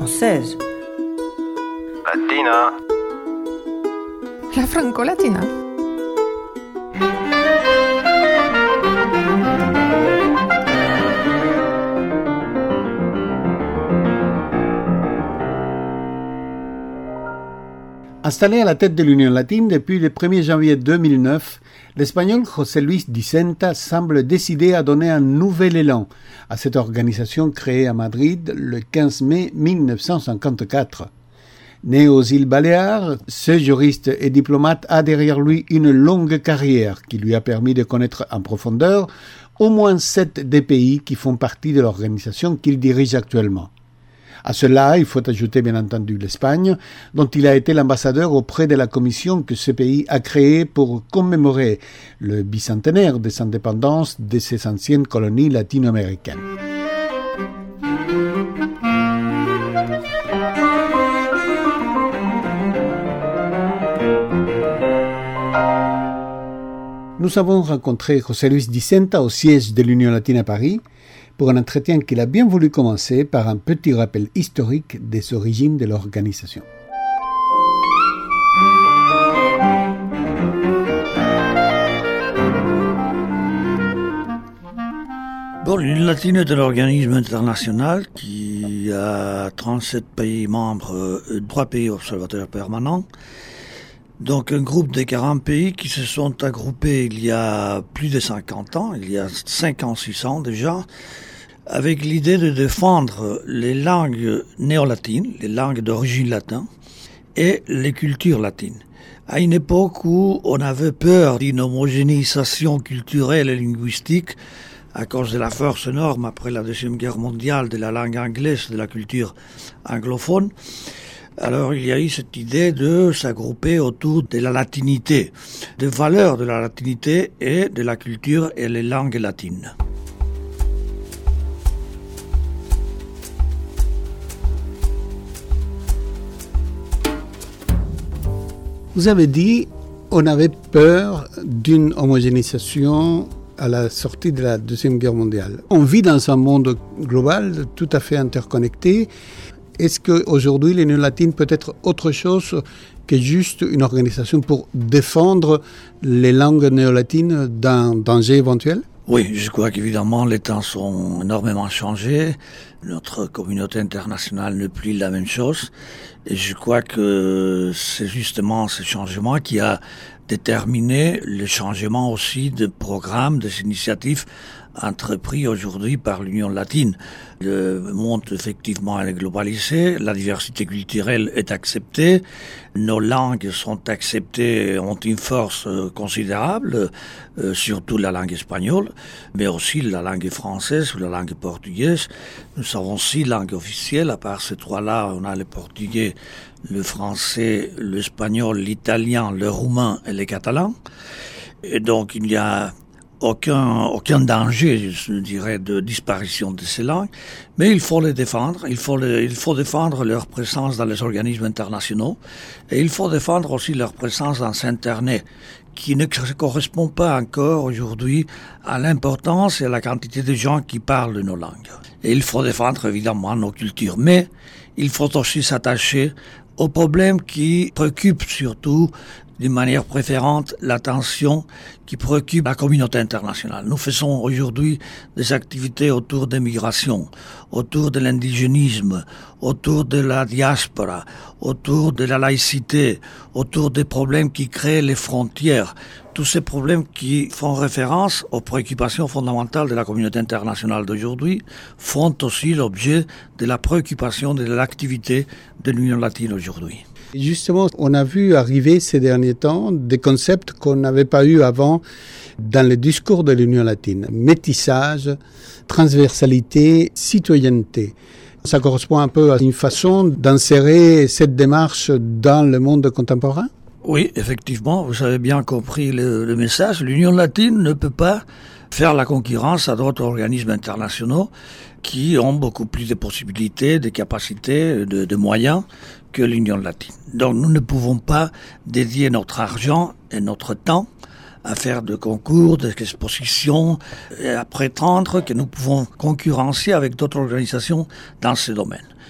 française. Latina. La franco-latina. Installé à la tête de l'Union latine depuis le 1er janvier 2009, l'Espagnol José Luis Dicenta semble décidé à donner un nouvel élan à cette organisation créée à Madrid le 15 mai 1954. Né aux îles Baléares, ce juriste et diplomate a derrière lui une longue carrière qui lui a permis de connaître en profondeur au moins 7 des pays qui font partie de l'organisation qu'il dirige actuellement. À cela, il faut ajouter bien entendu l'Espagne, dont il a été l'ambassadeur auprès de la commission que ce pays a créée pour commémorer le bicentenaire des indépendances de ses anciennes colonies latino-américaines. Nous avons rencontré José Luis Dicenta au siège de l'Union latine à Paris pour un entretien qu'il a bien voulu commencer par un petit rappel historique des origines de l'organisation. Bon, l'Union latine est un organisme international qui a 37 pays membres, 3 pays observateurs permanents. Donc un groupe de 40 pays qui se sont agroupés il y a plus de 50 ans, il y a 6 ans déjà, avec l'idée de défendre les langues néo-latines, les langues d'origine latine, et les cultures latines. À une époque où on avait peur d'une homogénéisation culturelle et linguistique à cause de la force énorme après la Deuxième Guerre mondiale de la langue anglaise, de la culture anglophone, alors il y a eu cette idée de s'agrouper autour de la latinité, des valeurs de la latinité et de la culture et les langues latines. Vous avez dit on avait peur d'une homogénéisation à la sortie de la Deuxième Guerre mondiale. On vit dans un monde global tout à fait interconnecté. Est-ce qu'aujourd'hui, l'Union latine peut être autre chose que juste une organisation pour défendre les langues néo-latines d'un danger éventuel ? Oui, je crois qu'évidemment les temps sont énormément changés. Notre communauté internationale n'est plus la même chose. Et je crois que c'est justement ce changement qui a déterminé le changement aussi de programmes, des initiatives entrepris aujourd'hui par l'Union latine. Le monde effectivement est globalisé, la diversité culturelle est acceptée, nos langues sont acceptées, ont une force considérable, surtout la langue espagnole, mais aussi la langue française ou la langue portugaise. Nous avons 6 langues officielles, à part ces 3-là, on a le portugais, le français, l'espagnol, l'italien, le roumain et le catalan. Et donc il y a aucun danger, je dirais, de disparition de ces langues, mais il faut les défendre, il faut défendre leur présence dans les organismes internationaux, et il faut défendre aussi leur présence dans Internet, qui ne correspond pas encore aujourd'hui à l'importance et à la quantité de gens qui parlent de nos langues. Et il faut défendre évidemment nos cultures, mais il faut aussi s'attacher aux problèmes qui préoccupent surtout d'une manière préférente l'attention qui préoccupe la communauté internationale. Nous faisons aujourd'hui des activités autour des migrations, autour de l'indigénisme, autour de la diaspora, autour de la laïcité, autour des problèmes qui créent les frontières. Tous ces problèmes qui font référence aux préoccupations fondamentales de la communauté internationale d'aujourd'hui font aussi l'objet de la préoccupation de l'activité de l'Union latine aujourd'hui. Justement, on a vu arriver ces derniers temps des concepts qu'on n'avait pas eu avant dans le discours de l'Union latine. Métissage, transversalité, citoyenneté. Ça correspond un peu à une façon d'insérer cette démarche dans le monde contemporain ? Oui, effectivement, vous avez bien compris le message. L'Union latine ne peut pas faire la concurrence à d'autres organismes internationaux qui ont beaucoup plus de possibilités, de capacités, de moyens que l'Union latine. Donc nous ne pouvons pas dédier notre argent et notre temps à faire de concours, d'expositions, et à prétendre que nous pouvons concurrencer avec d'autres organisations dans ce domaine.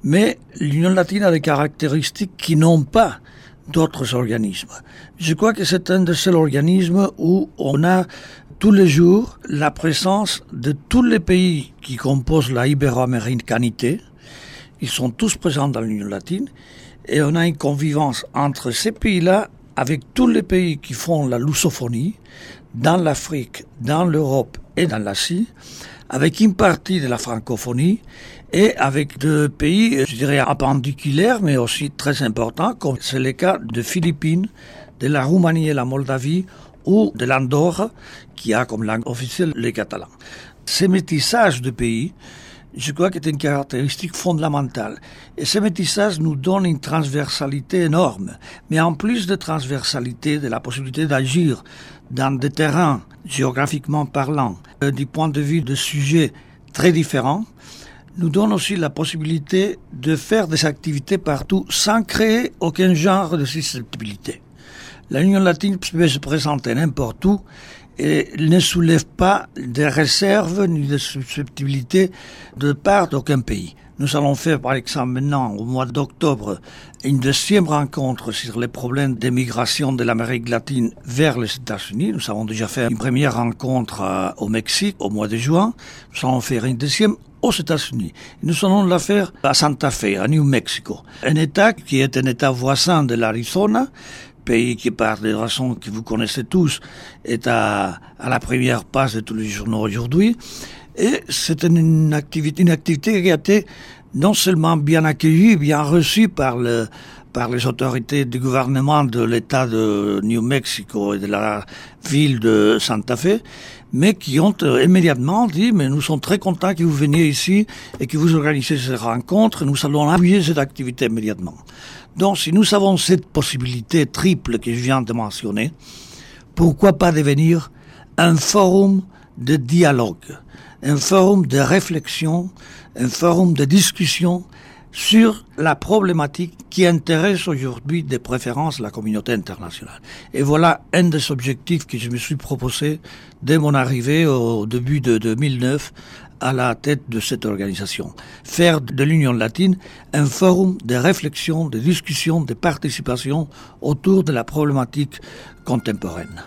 Mais l'Union latine a des caractéristiques qui n'ont pas d'autres organismes. Je crois que c'est un des seuls organismes où on a tous les jours la présence de tous les pays qui composent la ibéro-américanité. Ils sont tous présents dans l'Union latine et on a une convivence entre ces pays-là avec tous les pays qui font la lusophonie dans l'Afrique, dans l'Europe et dans l'Asie, avec une partie de la francophonie et avec des pays, je dirais, appendiculaires, mais aussi très importants, comme c'est le cas de Philippines, de la Roumanie et la Moldavie, ou de l'Andorre, qui a comme langue officielle le catalan. Ces métissages de pays, je crois que c'est une caractéristique fondamentale. Et ce métissage nous donne une transversalité énorme. Mais en plus de transversalité, de la possibilité d'agir dans des terrains géographiquement parlant, du point de vue de sujets très différents, nous donne aussi la possibilité de faire des activités partout sans créer aucun genre de susceptibilité. L'Union latine peut se présenter n'importe où et ne soulève pas de réserves ni de susceptibilité de part d'aucun pays. Nous allons faire par exemple maintenant au mois d'octobre une deuxième rencontre sur les problèmes d'émigration de l'Amérique latine vers les États-Unis. Nous avons déjà fait une première rencontre au Mexique au mois de juin. Nous allons faire une deuxième aux États-Unis. Nous allons la faire à Santa Fe, à New Mexico, un État qui est un État voisin de l'Arizona, pays qui, par des raisons que vous connaissez tous, est à la première page de tous les journaux aujourd'hui. Et c'est une activité qui a été non seulement bien accueillie, bien reçue par les autorités du gouvernement de l'État de New Mexico et de la ville de Santa Fe, mais qui ont immédiatement dit « mais nous sommes très contents que vous veniez ici et que vous organisez ces rencontres, nous allons appuyer cette activité immédiatement ». Donc si nous avons cette possibilité triple que je viens de mentionner, pourquoi pas devenir un forum de dialogue, un forum de réflexion, un forum de discussion sur la problématique qui intéresse aujourd'hui de préférence la communauté internationale. Et voilà un des objectifs que je me suis proposé dès mon arrivée au début de 2009 à la tête de cette organisation. Faire de l'Union latine un forum de réflexion, de discussion, de participation autour de la problématique contemporaine.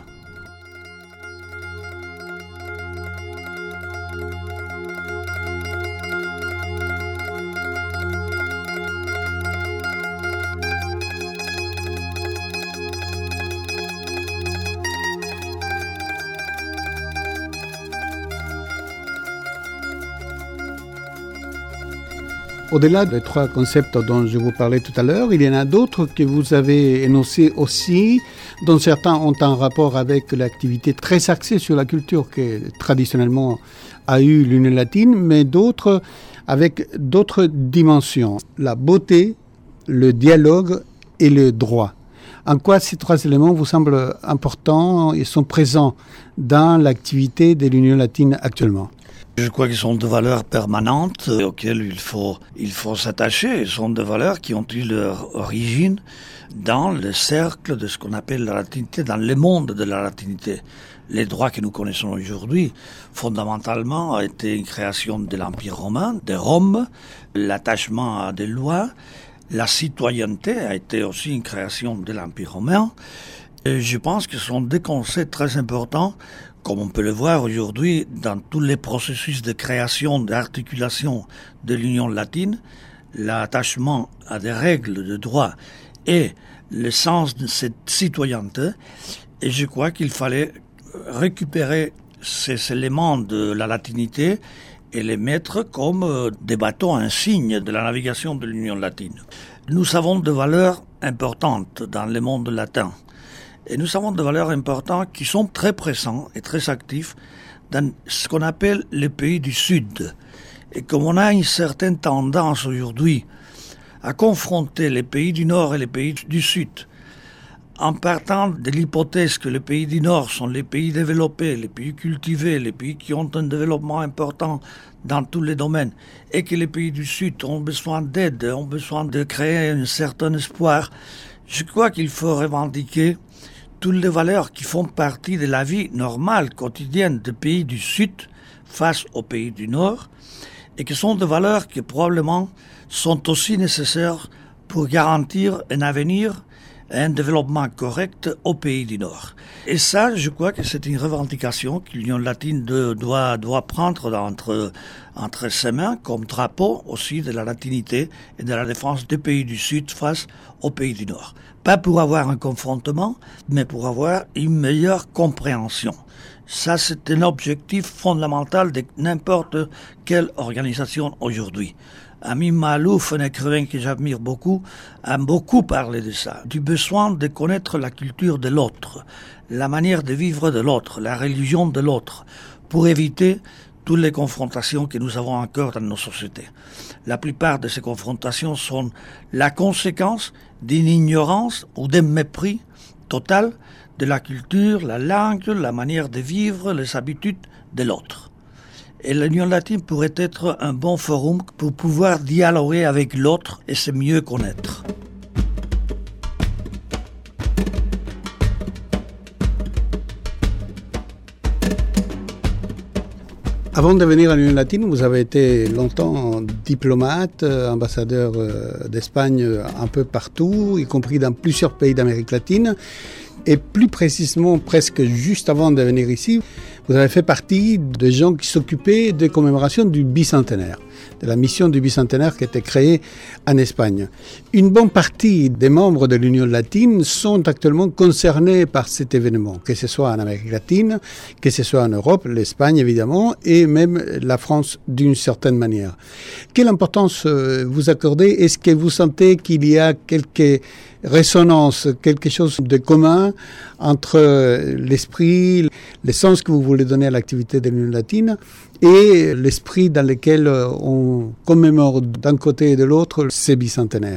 Au-delà des trois concepts dont je vous parlais tout à l'heure, il y en a d'autres que vous avez énoncés aussi, dont certains ont un rapport avec l'activité très axée sur la culture que traditionnellement a eu l'Union latine, mais d'autres avec d'autres dimensions. La beauté, le dialogue et le droit. En quoi ces trois éléments vous semblent importants et sont présents dans l'activité de l'Union latine actuellement ? Je crois qu'ils sont de valeurs permanentes auxquelles il faut s'attacher. Ils sont des valeurs qui ont eu leur origine dans le cercle de ce qu'on appelle la latinité, dans le monde de la latinité. Les droits que nous connaissons aujourd'hui, fondamentalement, a été une création de l'Empire romain, de Rome, l'attachement à des lois. La citoyenneté a été aussi une création de l'Empire romain. Et je pense que ce sont des concepts très importants, comme on peut le voir aujourd'hui dans tous les processus de création, d'articulation de l'Union latine, l'attachement à des règles de droit et le sens de cette citoyenneté. Et je crois qu'il fallait récupérer ces éléments de la latinité et les mettre comme des bateaux insignes de la navigation de l'Union latine. Nous avons des valeurs importantes dans le monde latin. Et nous avons des valeurs importantes qui sont très présentes et très actives dans ce qu'on appelle les pays du Sud. Et comme on a une certaine tendance aujourd'hui à confronter les pays du Nord et les pays du Sud, en partant de l'hypothèse que les pays du Nord sont les pays développés, les pays cultivés, les pays qui ont un développement important dans tous les domaines, et que les pays du Sud ont besoin d'aide, ont besoin de créer un certain espoir, je crois qu'il faut revendiquer toutes les valeurs qui font partie de la vie normale, quotidienne des pays du Sud face aux pays du Nord, et qui sont des valeurs qui probablement sont aussi nécessaires pour garantir un avenir et un développement correct au pays du Nord. Et ça, je crois que c'est une revendication que l'Union latine doit prendre entre ses mains comme drapeau aussi de la latinité et de la défense des pays du Sud face aux pays du Nord. Pas pour avoir un confrontement, mais pour avoir une meilleure compréhension. Ça, c'est un objectif fondamental de n'importe quelle organisation aujourd'hui. Amin Maalouf, un écrivain que j'admire beaucoup, a beaucoup parlé de ça, du besoin de connaître la culture de l'autre, la manière de vivre de l'autre, la religion de l'autre, pour éviter toutes les confrontations que nous avons encore dans nos sociétés. La plupart de ces confrontations sont la conséquence d'une ignorance ou d'un mépris total de la culture, la langue, la manière de vivre, les habitudes de l'autre. Et l'Union latine pourrait être un bon forum pour pouvoir dialoguer avec l'autre et se mieux connaître. Avant de venir à l'Union latine, vous avez été longtemps diplomate, ambassadeur d'Espagne un peu partout, y compris dans plusieurs pays d'Amérique latine. Et plus précisément, presque juste avant de venir ici, vous avez fait partie des gens qui s'occupaient des commémorations du bicentenaire, de la mission du bicentenaire qui a été créée en Espagne. Une bonne partie des membres de l'Union latine sont actuellement concernés par cet événement, que ce soit en Amérique latine, que ce soit en Europe, l'Espagne évidemment, et même la France d'une certaine manière. Quelle importance vous accordez? Est-ce que vous sentez qu'il y a quelques résonances, quelque chose de commun entre l'esprit, le sens que vous voulez donner à l'activité de l'Union latine et l'esprit dans lequel on commémore d'un côté et de l'autre ces bicentenaires?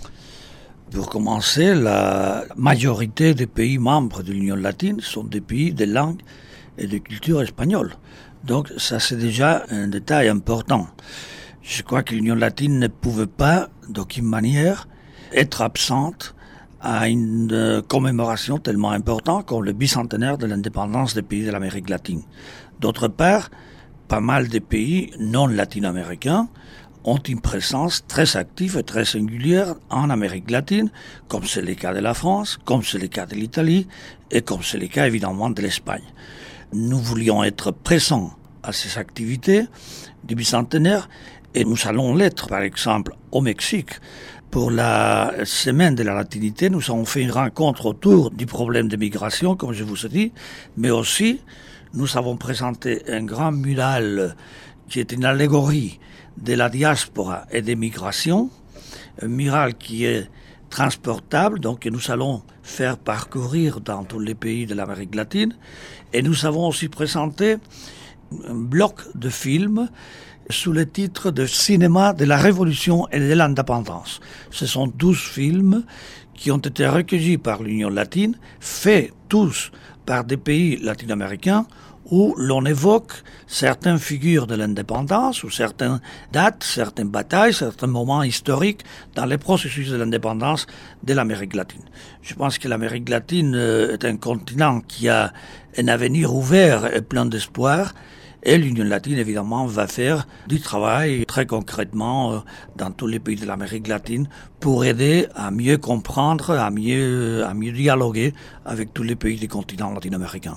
Pour commencer, la majorité des pays membres de l'Union latine sont des pays de langue et de culture espagnole. Donc ça, c'est déjà un détail important. Je crois que l'Union latine ne pouvait pas, d'aucune manière, être absente à une commémoration tellement importante comme le bicentenaire de l'indépendance des pays de l'Amérique latine. D'autre part, pas mal de pays non latino-américains ont une présence très active et très singulière en Amérique latine, comme c'est le cas de la France, comme c'est le cas de l'Italie et comme c'est le cas évidemment de l'Espagne. Nous voulions être présents à ces activités du bicentenaire et nous allons l'être, par exemple, au Mexique. Pour la semaine de la latinité, nous avons fait une rencontre autour du problème de migration, comme je vous ai dit, mais aussi nous avons présenté un grand mural qui est une allégorie de la diaspora et des migrations, un mural qui est transportable, donc que nous allons faire parcourir dans tous les pays de l'Amérique latine, et nous avons aussi présenté un bloc de films sous le titre de Cinéma de la Révolution et de l'Indépendance. Ce sont 12 films qui ont été recueillis par l'Union latine, faits tous par des pays latino-américains, où l'on évoque certaines figures de l'indépendance, ou certaines dates, certaines batailles, certains moments historiques dans les processus de l'indépendance de l'Amérique latine. Je pense que l'Amérique latine est un continent qui a un avenir ouvert et plein d'espoir, et l'Union latine, évidemment, va faire du travail très concrètement dans tous les pays de l'Amérique latine pour aider à mieux comprendre, à mieux dialoguer avec tous les pays du continent latino-américain.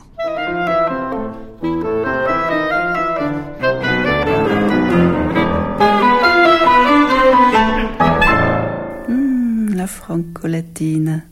La franco-latine.